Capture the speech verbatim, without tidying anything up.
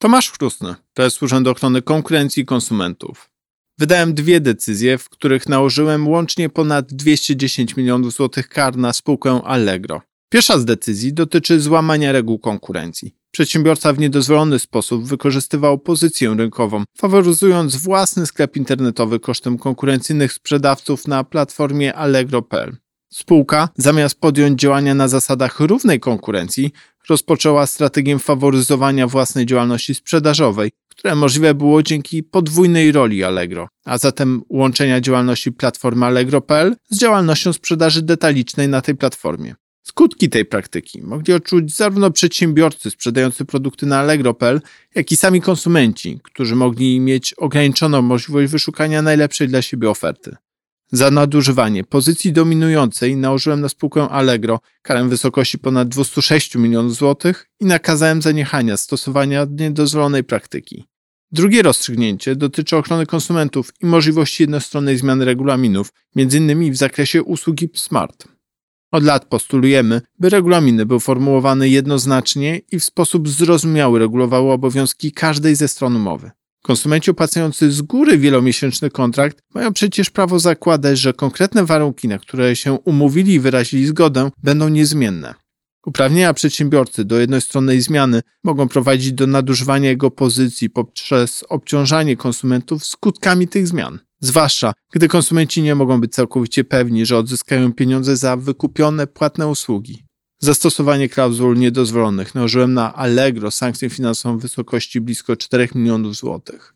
Tomasz Chrustny, prezes Urzędu Ochrony Konkurencji i Konsumentów. Wydałem dwie decyzje, w których nałożyłem łącznie ponad dwieście dziesięć milionów złotych kar na spółkę Allegro. Pierwsza z decyzji dotyczy złamania reguł konkurencji. Przedsiębiorca w niedozwolony sposób wykorzystywał pozycję rynkową, faworyzując własny sklep internetowy kosztem konkurencyjnych sprzedawców na platformie allegro kropka p l. Spółka, zamiast podjąć działania na zasadach równej konkurencji, rozpoczęła strategię faworyzowania własnej działalności sprzedażowej, które możliwe było dzięki podwójnej roli Allegro, a zatem łączenia działalności platformy allegro kropka p l z działalnością sprzedaży detalicznej na tej platformie. Skutki tej praktyki mogli odczuć zarówno przedsiębiorcy sprzedający produkty na allegro kropka p l, jak i sami konsumenci, którzy mogli mieć ograniczoną możliwość wyszukania najlepszej dla siebie oferty. Za nadużywanie pozycji dominującej nałożyłem na spółkę Allegro karę w wysokości ponad dwieście sześć milionów złotych i nakazałem zaniechania stosowania niedozwolonej praktyki. Drugie rozstrzygnięcie dotyczy ochrony konsumentów i możliwości jednostronnej zmiany regulaminów, między innymi w zakresie usługi Smart. Od lat postulujemy, by regulaminy były formułowane jednoznacznie i w sposób zrozumiały regulowały obowiązki każdej ze stron umowy. Konsumenci opłacający z góry wielomiesięczny kontrakt mają przecież prawo zakładać, że konkretne warunki, na które się umówili i wyrazili zgodę, będą niezmienne. Uprawnienia przedsiębiorcy do jednostronnej zmiany mogą prowadzić do nadużywania jego pozycji poprzez obciążanie konsumentów skutkami tych zmian. Zwłaszcza, gdy konsumenci nie mogą być całkowicie pewni, że odzyskają pieniądze za wykupione płatne usługi. Zastosowanie klauzul niedozwolonych nałożyłem na Allegro sankcję finansową w wysokości blisko czterech milionów złotych.